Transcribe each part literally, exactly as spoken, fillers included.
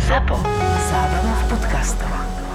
Zapo. Zábrná v podcastov.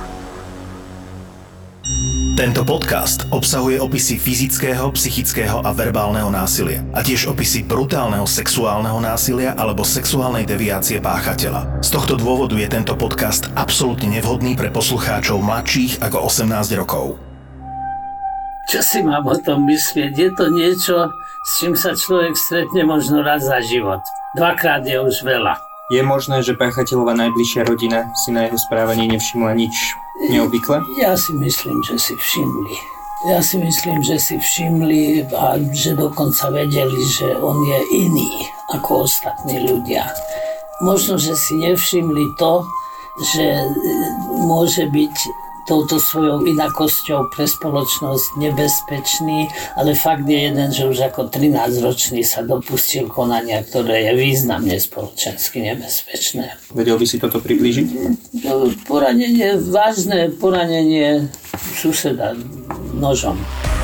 Tento podcast obsahuje opisy fyzického, psychického a verbálneho násilia a tiež opisy brutálneho sexuálneho násilia alebo sexuálnej deviácie páchateľa. Z tohto dôvodu je tento podcast absolútne nevhodný pre poslucháčov mladších ako osemnásť rokov. Čo si mám o tom myslieť? Je to niečo, s čím sa človek stretne možno raz za život. Dvakrát je už veľa. Je možné, že páchateľová najbližšia rodina si na jeho správanie nevšimla nič neobvyklé? Ja si myslím, že si všimli. Ja si myslím, že si všimli a že dokonca vedeli, že on je iný ako ostatní ľudia. Možno, že si nevšimli to, že môže byť touto svojou inakosťou pre spoločnosť nebezpečný, ale fakt je jeden, že už ako trinásťročný sa dopustil konania, ktoré je významne spoločensky nebezpečné. Vedel by si toto priblížiť? Poranenie, vážne poranenie suseda nožom.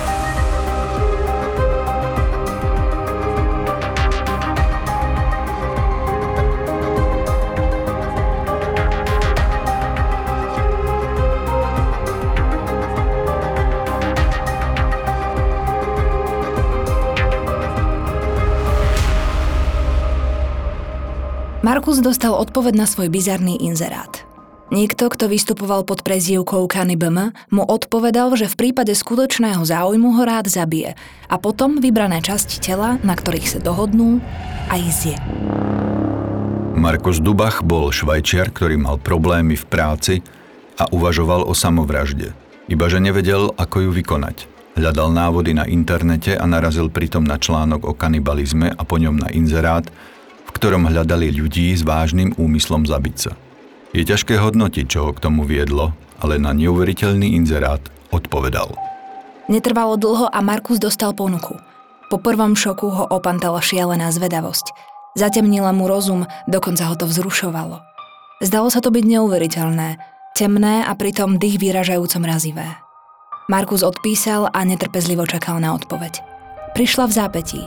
Markus dostal odpoveď na svoj bizarný inzerát. Niekto, kto vystupoval pod prezývkou Kany bé em, mu odpovedal, že v prípade skutočného záujmu ho rád zabije a potom vybrané časti tela, na ktorých sa dohodnú, aj zje. Markus Dubach bol Švajčiar, ktorý mal problémy v práci a uvažoval o samovražde. Ibaže nevedel, ako ju vykonať. Hľadal návody na internete a narazil pritom na článok o kanibalizme a po ňom na inzerát, v ktorom hľadali ľudí s vážnym úmyslom zabiť sa. Je ťažké hodnotiť, čo ho k tomu viedlo, ale na neuveriteľný inzerát odpovedal. Netrvalo dlho a Markus dostal ponuku. Po prvom šoku ho opantala šialená zvedavosť. Zatemnila mu rozum, dokonca ho to vzrušovalo. Zdalo sa to byť neuveriteľné, temné a pritom dých vyražajúco mrazivé. Markus odpísal a netrpezlivo čakal na odpoveď. Prišla v zápätí.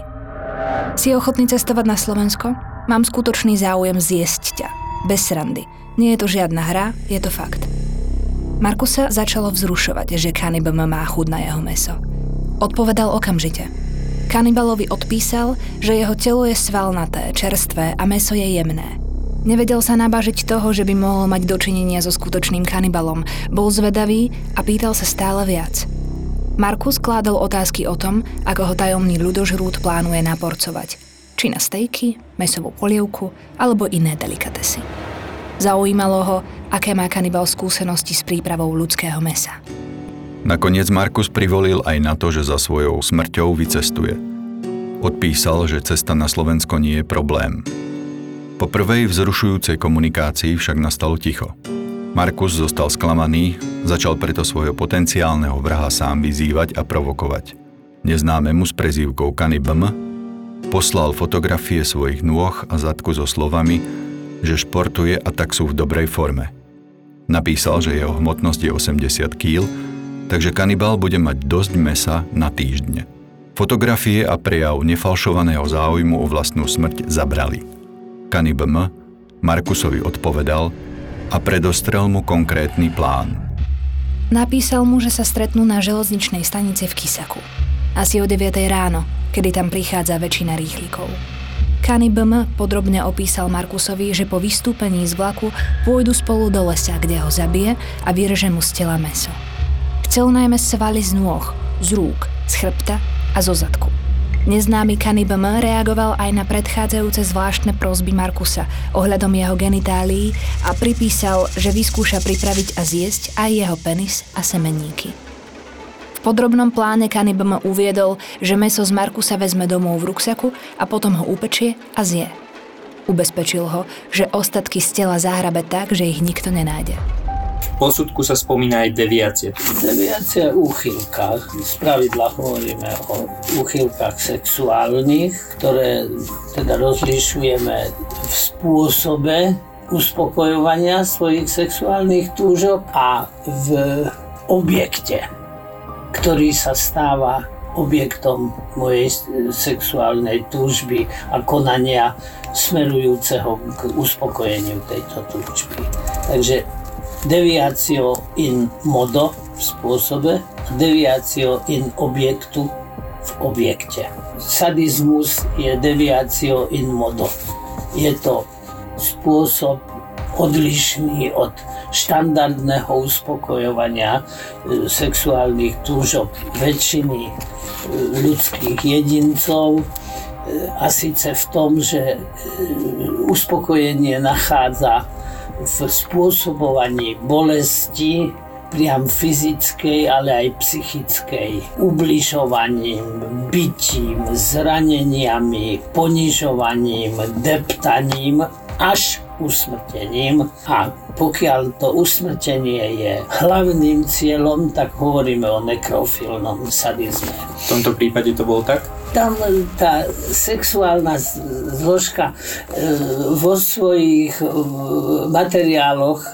Si ochotný cestovať na Slovensko? Mám skutočný záujem zjesť ťa. Bez srandy. Nie je to žiadna hra, je to fakt. Markusa začalo vzrušovať, že Kany bé em má chuť na jeho mäso. Odpovedal okamžite. Kanibalovi odpísal, že jeho telo je svalnaté, čerstvé a mäso je jemné. Nevedel sa nabažiť toho, že by mohol mať dočinenia so skutočným kanibalom. Bol zvedavý a pýtal sa stále viac. Markus kládol otázky o tom, ako ho tajomný ľudožrút plánuje naporcovať. Či na stejky, mäsovú polievku alebo iné delikatesy. Zaujímalo ho, aké má kanibal skúsenosti s prípravou ľudského mäsa. Nakoniec Markus privolil aj na to, že za svojou smrťou vycestuje. Odpísal, že cesta na Slovensko nie je problém. Po prvej vzrušujúcej komunikácii však nastalo ticho. Markus zostal sklamaný, začal preto svojho potenciálneho vraha sám vyzývať a provokovať. Neznámemu s prezývkou Kany bé em poslal fotografie svojich nôh a zadku so slovami, že športuje a tak sú v dobrej forme. Napísal, že jeho hmotnosť je osemdesiat kíl, takže kanibál bude mať dosť mäsa na týždne. Fotografie a prejav nefalšovaného záujmu o vlastnú smrť zabrali. Kany bé em Markusovi odpovedal a predostrel mu konkrétny plán. Napísal mu, že sa stretnú na železničnej stanici v Kisaku. Asi o deviatej ráno, kedy tam prichádza väčšina rýchlikov. Kany bé em podrobne opísal Markusovi, že po vystúpení z vlaku pôjdu spolu do lesa, kde ho zabije a vyreže mu z tela mäso. Chcel najmä svaly z nôh, z rúk, z chrbta a zo zadku. Neznámy Kany bé em reagoval aj na predchádzajúce zvláštne prosby Markusa ohľadom jeho genitálií a pripísal, že vyskúša pripraviť a zjesť aj jeho penis a semenníky. V podrobnom pláne Kany bé em uviedol, že mäso z Markusa vezme domov v ruksaku a potom ho upečie a zje. Ubezpečil ho, že ostatky z tela zahrabe tak, že ich nikto nenájde. V posudku sa spomína aj deviácia. Deviácia je úchylka. Spravidla hovoríme o úchylkách sexuálnych, ktoré teda rozlišujeme v spôsobe uspokojovania svojich sexuálnych túžob a v objekte, ktorý sa stáva objektom mojej sexuálnej túžby a konania smerujúceho k uspokojeniu tejto túžby. Takže deviatio in modo v spôsobe, deviatio in objektu v objekte. Sadizmus je deviatio in modo. Je to spôsob odlišný od štandardného uspokojovania sexuálnych túžob väčšiny ľudských jedincov, a síce v tom, že uspokojenie nachádza v spôsobovaní bolesti, priam fyzickej, ale aj psychickej, ubližovaním, bitím, zraneniami, ponižovaním, deptaním až usmrtením. A pokiaľ to usmrtenie je hlavným cieľom, tak hovoríme o nekrofilnom sadizme. V tomto prípade to bolo tak? Tam tá sexuálna zložka vo svojich materiáloch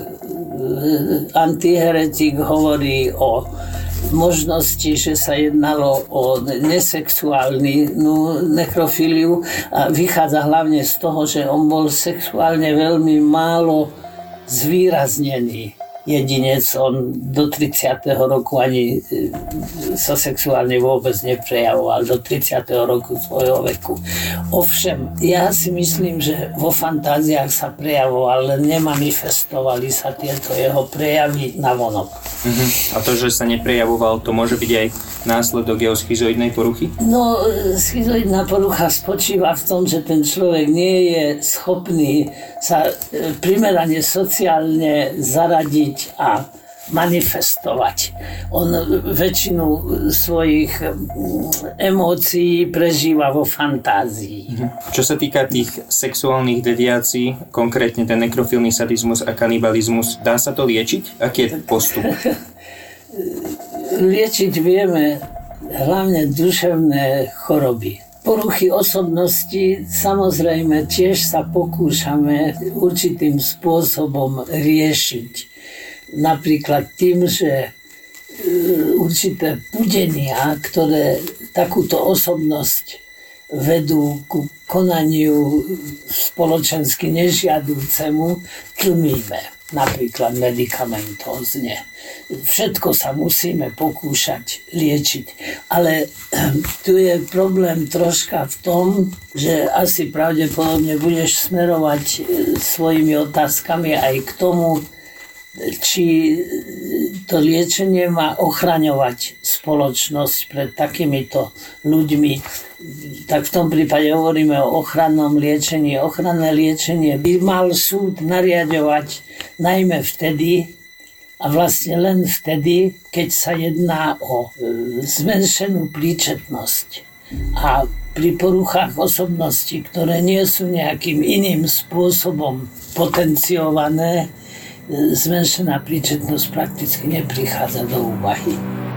antiheretik hovorí o možnosti, že sa jednalo o nesexuálnu nekrofíliu a vychádza hlavne z toho, že on bol sexuálne veľmi málo zvýraznený jedinec. On do tridsiateho roku ani sa sexuálne vôbec neprejavoval, do tridsiateho roku svojho veku. Ovšem, ja si myslím, že vo fantáziách sa prejavoval, len nemanifestovali sa tieto jeho prejavy navonok. Uh-huh. A to, že sa neprejavoval, to môže byť aj následok jeho schizoidnej poruchy? No, schizoidná porucha spočíva v tom, že ten človek nie je schopný sa primerane sociálne zaradiť a manifestovať. On väčšinu svojich emócií prežíva vo fantázii. Čo sa týka tých sexuálnych deviácií, konkrétne ten nekrofilný sadizmus a kanibalizmus, dá sa to liečiť? Aký je postup? Liečiť vieme hlavne duševné choroby. Poruchy osobnosti samozrejme tiež sa pokúšame určitým spôsobom riešiť. Napríklad tým, že určité pudenia, ktoré takúto osobnosť vedú ku konaniu spoločensky nežiadúcemu, tlmíme. Napríklad medikamentózne. Všetko sa musíme pokúšať liečiť. Ale tu je problém troška v tom, že asi pravdepodobne budeš smerovať svojimi otázkami aj k tomu, či to liečenie má ochraňovať spoločnosť pred takýmito ľuďmi. Tak v tom prípade hovoríme o ochrannom liečení. Ochranné liečenie by mal súd nariadovať najmä vtedy, a vlastne len vtedy, keď sa jedná o zmenšenú príčetnosť. A pri poruchách osobnosti, ktoré nie sú nejakým iným spôsobom potenciované, zmenšená príčetnosť prakticky neprichádza do úvahy.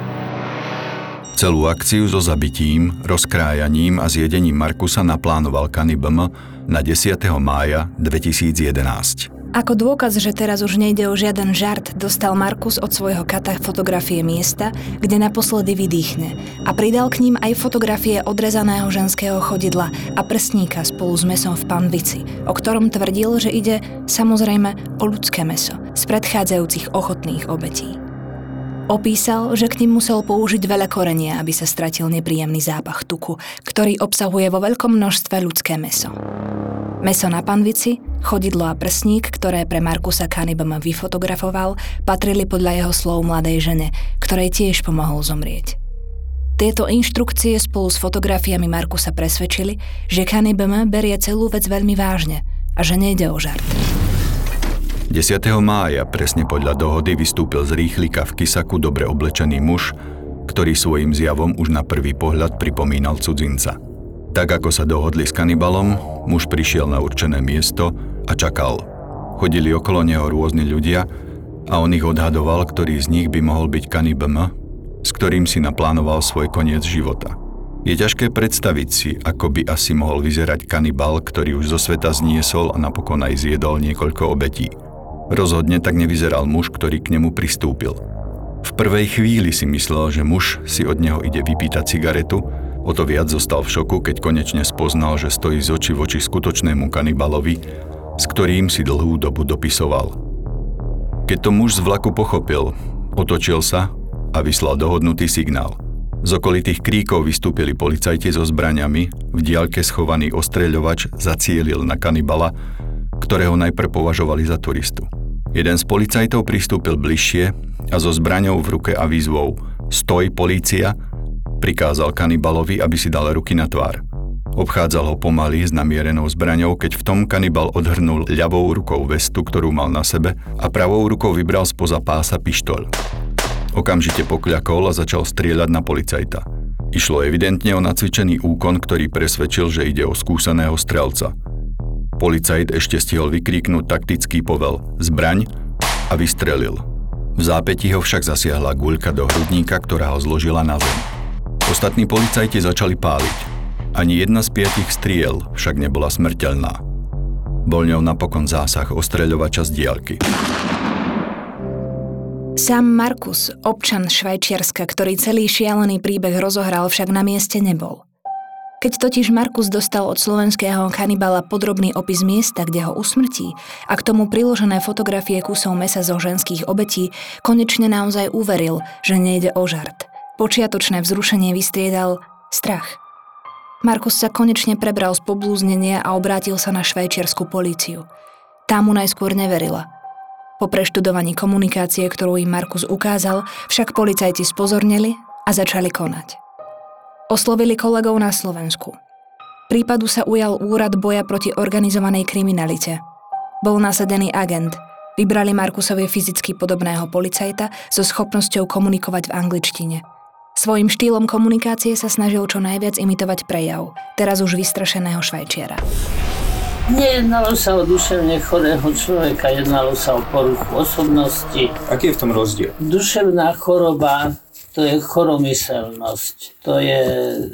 Celú akciu so zabitím, rozkrájaním a zjedením Markusa naplánoval Kani bé em na desiateho mája dvetisícjedenásť. Ako dôkaz, že teraz už nejde o žiaden žart, dostal Markus od svojho kata fotografie miesta, kde naposledy vydýchne a pridal k ním aj fotografie odrezaného ženského chodidla a prstníka spolu s mesom v panvici, o ktorom tvrdil, že ide samozrejme o ľudské meso z predchádzajúcich ochotných obetí. Opísal, že k nim musel použiť veľa korenia, aby sa stratil nepríjemný zápach tuku, ktorý obsahuje vo veľkom množstve ľudské meso. Meso na panvici, chodidlo a prsník, ktoré pre Markusa Kani bé em vyfotografoval, patrili podľa jeho slov mladej žene, ktorej tiež pomohol zomrieť. Tieto inštrukcie spolu s fotografiami Markusa presvedčili, že Kani bé em berie celú vec veľmi vážne a že nejde o žart. desiateho mája presne podľa dohody vystúpil z rýchlika v Kisaku dobre oblečený muž, ktorý svojím zjavom už na prvý pohľad pripomínal cudzinca. Tak ako sa dohodli s kanibalom, muž prišiel na určené miesto a čakal. Chodili okolo neho rôzni ľudia a on ich odhadoval, ktorý z nich by mohol byť Kani bé em, s ktorým si naplánoval svoj koniec života. Je ťažké predstaviť si, ako by asi mohol vyzerať kanibal, ktorý už zo sveta zniesol a napokon aj zjedol niekoľko obetí. Rozhodne tak nevyzeral muž, ktorý k nemu pristúpil. V prvej chvíli si myslel, že muž si od neho ide vypýtať cigaretu, o to viac zostal v šoku, keď konečne spoznal, že stojí z očí v oči skutočnému kanibalovi, s ktorým si dlhú dobu dopisoval. Keď to muž z vlaku pochopil, otočil sa a vyslal dohodnutý signál. Z okolitých kríkov vystúpili policajti so zbraňami, v diaľke schovaný ostreľovač zacielil na kanibala, ktorého najprv považovali za turistu. Jeden z policajtov pristúpil bližšie a so zbraňou v ruke a výzvou "Stoj, polícia!" prikázal kanibalovi, aby si dal ruky na tvár. Obchádzal ho pomaly s namierenou zbraňou, keď v tom kanibal odhrnul ľavou rukou vestu, ktorú mal na sebe, a pravou rukou vybral spoza pása pištoľ. Okamžite pokľakol a začal strieľať na policajta. Išlo evidentne o nacvičený úkon, ktorý presvedčil, že ide o skúseného strelca. Policajt ešte stihol vykríknuť taktický povel "Zbraň" a vystrelil. V zápätí ho však zasiahla guľka do hrudníka, ktorá ho zložila na zem. Ostatní policajti začali páliť. Ani jedna z piatich striel však nebola smrteľná. Bol ňou napokon zásah ostreľovača z diaľky. Sám Markus, občan Švajčiarska, ktorý celý šialený príbeh rozohral, však na mieste nebol. Keď totiž Markus dostal od slovenského kanibala podrobný opis miesta, kde ho usmrtí, a k tomu priložené fotografie kusov mäsa zo ženských obetí, konečne naozaj uveril, že nejde o žart. Počiatočné vzrušenie vystriedal strach. Markus sa konečne prebral z poblúznenia a obrátil sa na švajčiarsku políciu. Tá mu najskôr neverila. Po preštudovaní komunikácie, ktorú im Markus ukázal, však policajti spozornili a začali konať. Oslovili kolegov na Slovensku. Prípadu sa ujal Úrad boja proti organizovanej kriminalite. Bol nasadený agent. Vybrali Markusovi fyzicky podobného policajta so schopnosťou komunikovať v angličtine. Svojím štýlom komunikácie sa snažil čo najviac imitovať prejav, teraz už vystrašeného Švajčiara. Nejednalo sa o duševne chorého človeka, jednalo sa o poruchu osobnosti. Aký je v tom rozdiel? Duševná choroba, to je choromyselnosť, to je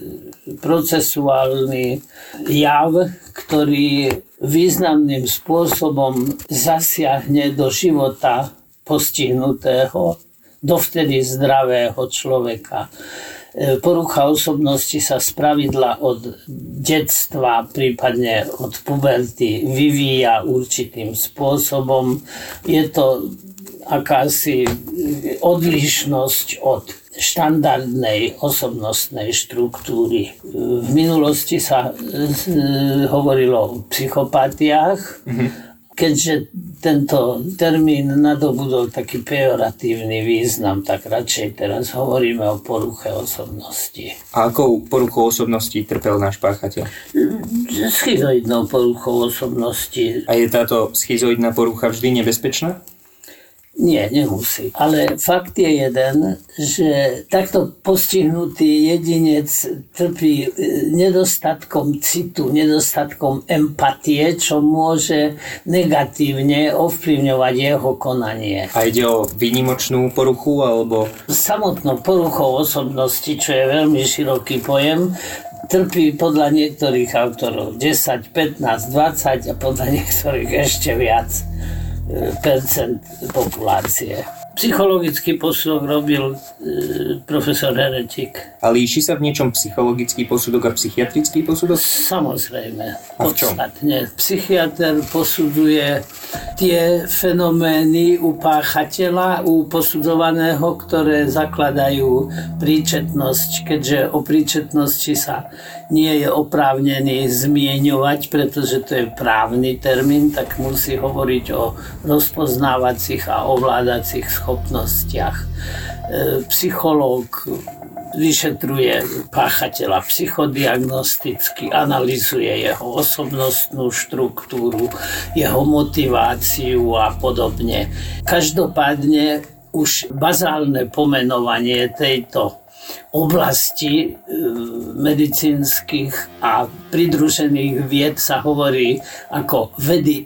procesuálny jav, ktorý významným spôsobom zasiahne do života postihnutého, dovtedy zdravého človeka. Porucha osobnosti sa spravidla od detstva, prípadne od puberty, vyvíja určitým spôsobom. Je to akási odlišnosť od štandardnej osobnostnej štruktúry. V minulosti sa hovorilo o psychopatiách, mm-hmm. Keďže tento termín nadobudol taký pejoratívny význam, tak radšej teraz hovoríme o poruche osobnosti. A akou poruchou osobnosti trpel náš páchateľ? Schizoidnou poruchou osobnosti. A je táto schizoidná porucha vždy nebezpečná? Nie, nemusí. Ale fakt je jeden, že takto postihnutý jedinec trpí nedostatkom citu, nedostatkom empatie, čo môže negatívne ovplyvňovať jeho konanie. A ide o výnimočnú poruchu, alebo... Samotnou poruchou osobnosti, čo je veľmi široký pojem, trpí podľa niektorých autorov desať, pätnásť, dvadsať a podľa niektorých ešte viac percent populácie. Psychologický posudok robil e, profesor Heretik. A líši sa v niečom psychologický posudok a psychiatrický posudok? Samozrejme. A v čom? Podstatne. Psychiatr posudzuje tie fenomény u páchateľa, u posudzovaného, ktoré zakladajú príčetnosť, keďže o príčetnosti sa nie je oprávnený zmieňovať, pretože to je právny termín, tak musí hovoriť o rozpoznávacích a ovládacích schopnostiach. E, psychológ vyšetruje páchateľa psychodiagnosticky, analyzuje jeho osobnostnú štruktúru, jeho motiváciu a podobne. Každopádne už bazálne pomenovanie tejto oblasti e, medicínskych a pridružených vied sa hovorí ako vedy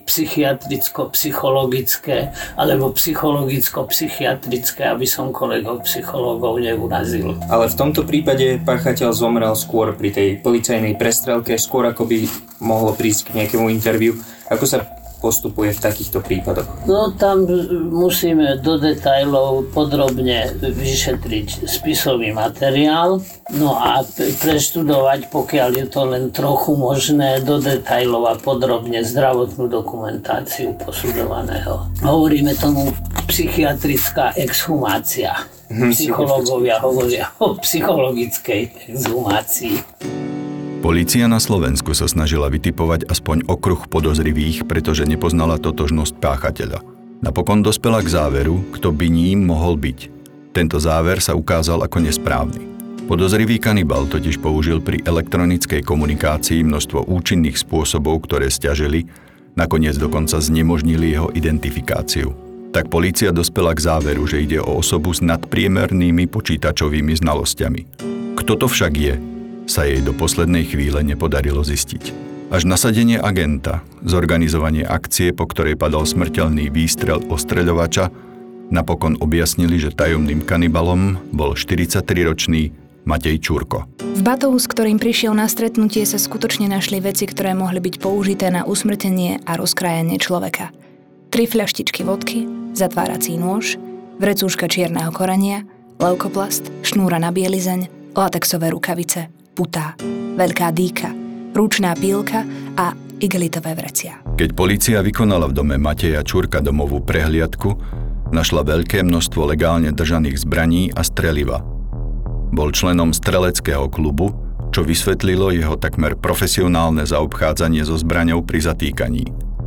psychiatricko-psychologické alebo psychologicko-psychiatrické, aby som kolegov psychológov neurazil. Ale v tomto prípade páchateľ zomrel skôr pri tej policajnej prestrelke, skôr ako by mohlo prísť k nejakému interviu. Ako sa postupuje v takýchto prípadoch? No tam musíme do detailov podrobne vyšetriť spisový materiál, no a preštudovať, pokiaľ je to len trochu možné, do detailov a podrobne zdravotnú dokumentáciu posudovaného. Hovoríme tomu psychiatrická exhumácia. Psychológovia hovoria o psychologickej exhumácii. Polícia na Slovensku sa snažila vytipovať aspoň okruh podozrivých, pretože nepoznala totožnosť páchateľa. Napokon dospela k záveru, kto by ním mohol byť. Tento záver sa ukázal ako nesprávny. Podozrivý kanibal totiž použil pri elektronickej komunikácii množstvo účinných spôsobov, ktoré sťažili, nakoniec dokonca znemožnili jeho identifikáciu. Tak polícia dospela k záveru, že ide o osobu s nadpriemernými počítačovými znalosťami. Kto to však je, sa jej do poslednej chvíle nepodarilo zistiť. Až nasadenie agenta, zorganizovanie akcie, po ktorej padal smrteľný výstrel ostreľovača, napokon objasnili, že tajomným kanibalom bol štyridsaťtriročný Matej Čurko. V batohu, s ktorým prišiel na stretnutie, sa skutočne našli veci, ktoré mohli byť použité na usmrtenie a rozkrájanie človeka. Tri fľaštičky vodky, zatvárací nôž, vrecúška čierneho korenia, leukoplast, šnúra na bielizeň, latexové rukavice, putá, veľká dýka, ručná pílka a igelitové vrecia. Keď polícia vykonala v dome Mateja Čurka domovú prehliadku, našla veľké množstvo legálne držaných zbraní a streliva. Bol členom streleckého klubu, čo vysvetlilo jeho takmer profesionálne zaobchádzanie so zbraňou pri zatýkaní.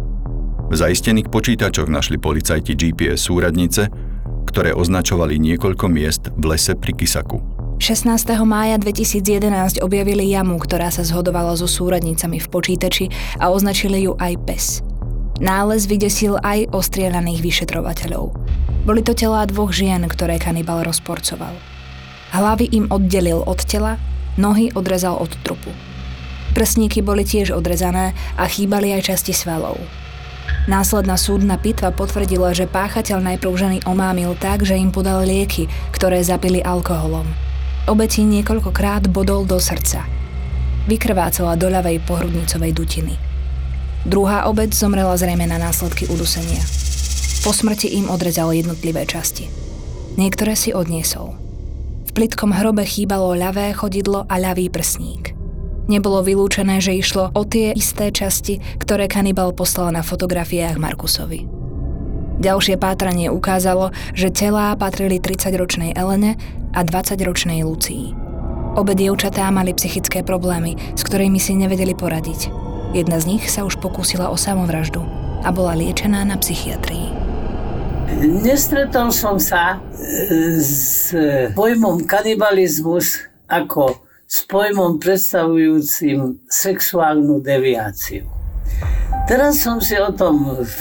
V zaistených počítačoch našli policajti G P S súradnice, ktoré označovali niekoľko miest v lese pri Kisaku. šestnásteho mája dvetisícjedenásť objavili jamu, ktorá sa zhodovala so súradnicami v počítači a označili ju aj pes. Nález vydesil aj ostrieľaných vyšetrovateľov. Boli to telá dvoch žien, ktoré kanibal rozporcoval. Hlavy im oddelil od tela, nohy odrezal od trupu. Prsníky boli tiež odrezané a chýbali aj časti svalov. Následná súdna pitva potvrdila, že páchateľ najprv ženy omámil tak, že im podal lieky, ktoré zapili alkoholom. Obeti niekoľkokrát bodol do srdca. Vykrvácala do ľavej pohrudnicovej dutiny. Druhá obeť zomrela zrejme na následky udusenia. Po smrti im odrezal jednotlivé časti. Niektoré si odniesol. V plitkom hrobe chýbalo ľavé chodidlo a ľavý prsník. Nebolo vylúčené, že išlo o tie isté časti, ktoré kanibal poslal na fotografiách Markusovi. Ďalšie pátranie ukázalo, že telá patrili tridsaťročnej Elene a dvadsaťročnej Lucii. Obe dievčatá mali psychické problémy, s ktorými si nevedeli poradiť. Jedna z nich sa už pokúsila o samovraždu a bola liečená na psychiatrii. Nestretol som sa s pojmom kanibalizmus ako s pojmom predstavujúcim sexuálnu deviáciu. Teraz som si o tom v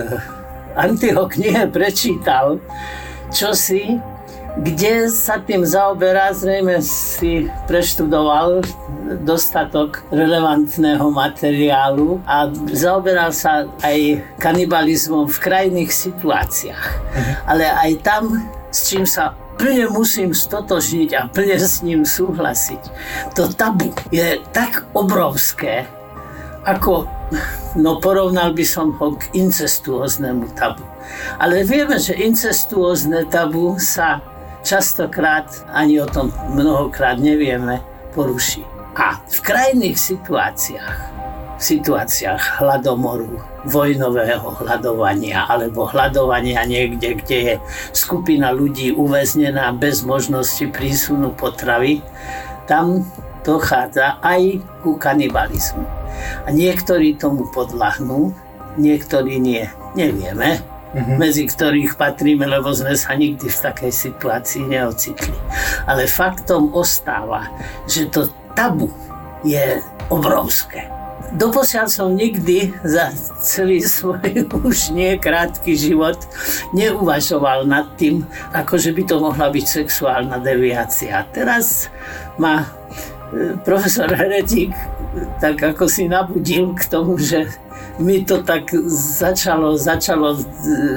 Antiho knihe prečítal čosi, kde sa tým zaoberá, zrejme si preštudoval dostatok relevantného materiálu a zaoberal sa aj kanibalizmom v krajných situáciách. Mhm. Ale aj tam, s čím sa plne musím stotožniť a plne s ním súhlasiť. To tabu je tak obrovské, ako, no porovnal by som ho k incestuóznemu tabu. Ale vieme, že incestuózne tabu sa častokrát, ani o tom mnohokrát nevieme, poruší. A v krajných situáciách, v situáciách hladomoru, vojnového hľadovania alebo hľadovania niekde, kde je skupina ľudí uväznená bez možnosti prísunu potravy, tam dochádza aj ku kanibalizmu. A niektorí tomu podľahnú, niektorí nie. Nevieme, mm-hmm. medzi ktorých patríme, lebo sme sa nikdy v takej situácii neocitli. Ale faktom ostáva, že to tabu je obrovské. Doposiaľ som nikdy za celý svoj už nie krátky život neuvažoval nad tým, akože by to mohla byť sexuálna deviácia. Teraz ma profesor Heretík tak ako si nabudil k tomu, že mi to tak začalo, začalo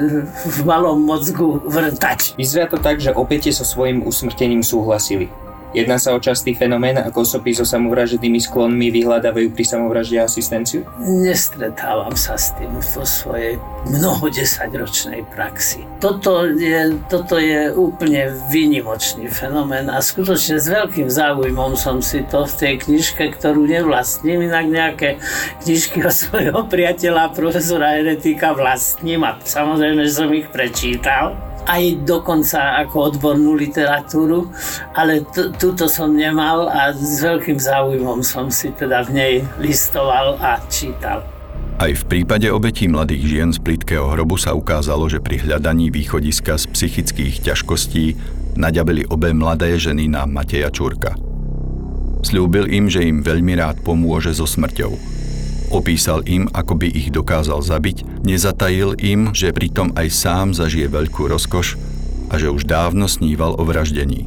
v malom mozgu vrtať. Vyzerá to tak, že obete so svojím usmrtením súhlasili. Jedná sa o častý fenomén, ako osoby so samovražednými sklonmi vyhľadávajú pri samovražde asistenciu? Nestretávam sa s tým vo svojej mnoho desaťročnej praxi. Toto je, toto je úplne výnimočný fenomén a skutočne s veľkým záujmom som si to v tej knižke, ktorú nevlastním, inak nejaké knižky od svojho priateľa, profesora Heretika vlastním a samozrejme, že som ich prečítal. Aj dokonca ako odbornú literatúru, ale t- túto som nemal a s veľkým záujmom som si teda v nej listoval a čítal. Aj v prípade obetí mladých žien z plytkého hrobu sa ukázalo, že pri hľadaní východiska z psychických ťažkostí naďabili obe mladé ženy na Mateja Čurka. Sľúbil im, že im veľmi rád pomôže so smrťou. Opísal im, ako by ich dokázal zabiť, nezatajil im, že pritom aj sám zažije veľkú rozkoš a že už dávno sníval o vraždení.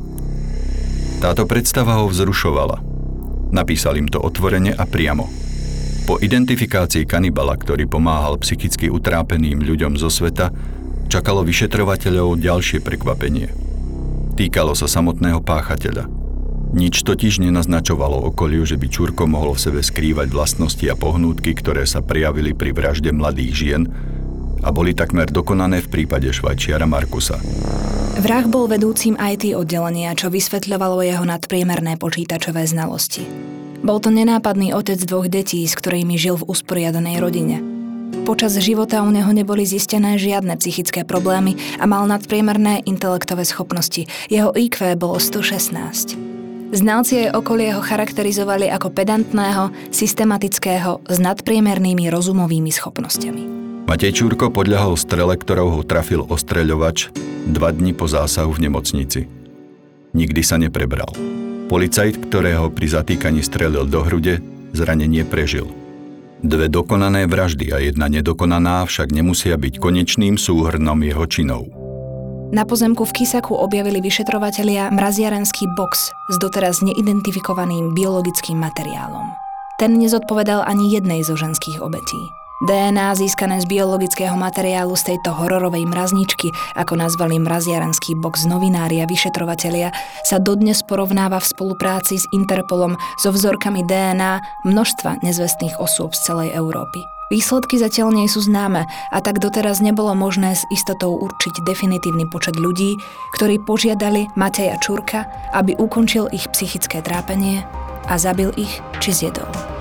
Táto predstava ho vzrušovala. Napísal im to otvorene a priamo. Po identifikácii kanibala, ktorý pomáhal psychicky utrápeným ľuďom zo sveta, čakalo vyšetrovateľov ďalšie prekvapenie. Týkalo sa samotného páchateľa. Nič totiž nenaznačovalo okoliu, že by Čurko mohol v sebe skrývať vlastnosti a pohnútky, ktoré sa prejavili pri vražde mladých žien a boli takmer dokonané v prípade švajčiara Markusa. Vrah bol vedúcim í té oddelenia, čo vysvetľovalo jeho nadpriemerné počítačové znalosti. Bol to nenápadný otec dvoch detí, s ktorými žil v usporiadanej rodine. Počas života u neho neboli zistené žiadne psychické problémy a mal nadpriemerné intelektové schopnosti. Jeho í kvé bolo sto šestnásť. Znalci jej okolie ho charakterizovali ako pedantného, systematického, s nadpriemernými rozumovými schopnosťami. Matej Čurko podľahol strele, ktorou ho trafil ostreľovač dva dni po zásahu v nemocnici. Nikdy sa neprebral. Policajt, ktorého pri zatýkaní strelil do hrude, zranenie prežil. Dve dokonané vraždy a jedna nedokonaná však nemusia byť konečným súhrnom jeho činov. Na pozemku v Kisaku objavili vyšetrovatelia mraziarenský box s doteraz neidentifikovaným biologickým materiálom. Ten nezodpovedal ani jednej zo ženských obetí. dé en á získané z biologického materiálu z tejto hororovej mrazničky, ako nazvali mraziarenský box novinári a vyšetrovatelia, sa dodnes porovnáva v spolupráci s Interpolom so vzorkami dé en á množstva nezvestných osôb z celej Európy. Výsledky zatiaľ nie sú známe a tak doteraz nebolo možné s istotou určiť definitívny počet ľudí, ktorí požiadali Mateja Čurka, aby ukončil ich psychické trápenie a zabil ich či zjedol.